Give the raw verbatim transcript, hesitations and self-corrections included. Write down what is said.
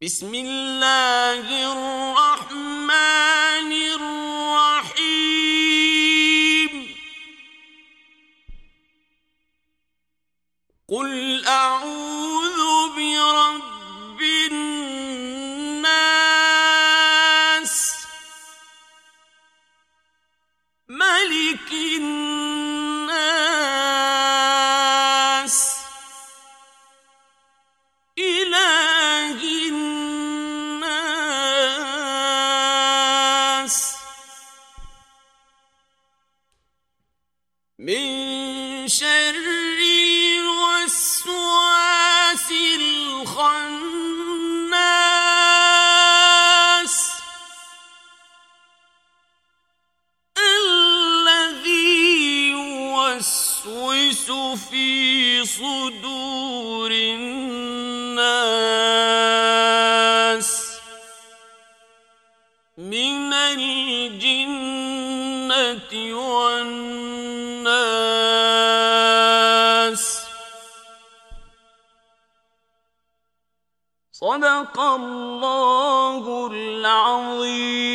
بسم الله الرحمن الرحيم قل أعوذ برب الناس ملك الناس إله الناس من شر الوسواس الخناس الذي يوسوس في صدور الناس من الجنة والناس. صدق الله العظيم.